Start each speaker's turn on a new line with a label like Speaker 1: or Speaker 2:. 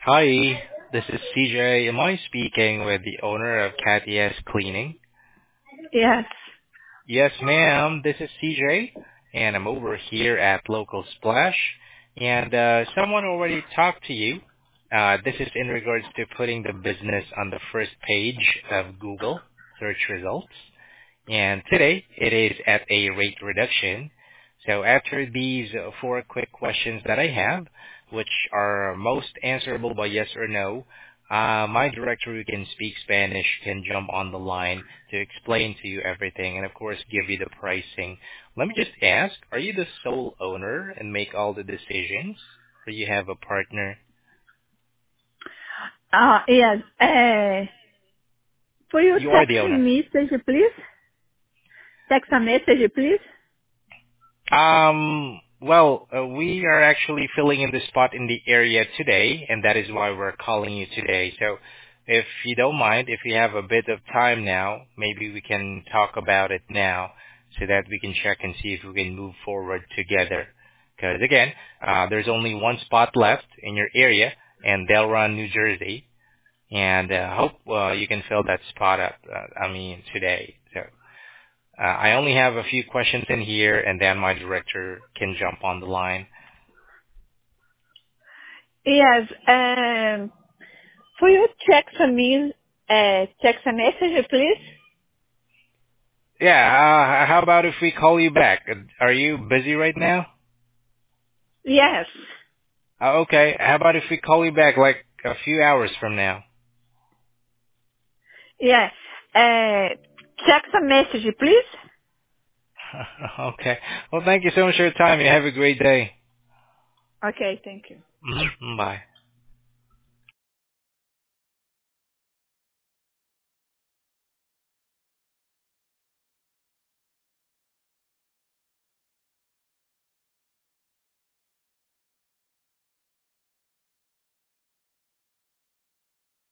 Speaker 1: Hi, this is CJ. Am I speaking with the owner of Cat ES Cleaning?
Speaker 2: Yes.
Speaker 1: Yes, ma'am. This is CJ, and I'm over here at Local Splash. And someone already talked to you. This is in regards to putting the business on the first page of Google search results. And today, it is at a rate reduction. So after these four quick questions that I have, which are most answerable by yes or no, my director who can speak Spanish can jump on the line to explain to you everything and, of course, give you the pricing. Let me just ask, are you the sole owner and make all the decisions, or you have a partner?
Speaker 2: Yes. For you
Speaker 1: You are
Speaker 2: text
Speaker 1: the owner.
Speaker 2: message, please. Text a message, please.
Speaker 1: We are actually filling in the spot in the area today, and that is why we're calling you today. So if you don't mind, if you have a bit of time now, maybe we can talk about it now so that we can check and see if we can move forward together. Because again, there's only one spot left in your area, and they'll run New Jersey, and hope you can fill that spot up, today. So I only have a few questions in here, and then my director can jump on the line.
Speaker 2: Yes. For you text me, text a message, please.
Speaker 1: Yeah, how about if we call you back? Are you busy right now?
Speaker 2: Yes.
Speaker 1: Okay, how about if we call you back like a few hours from now?
Speaker 2: Yes. Text a message, please.
Speaker 1: Okay. Well, thank you so much for your time. You have a great day.
Speaker 2: Okay, thank you.
Speaker 1: Bye.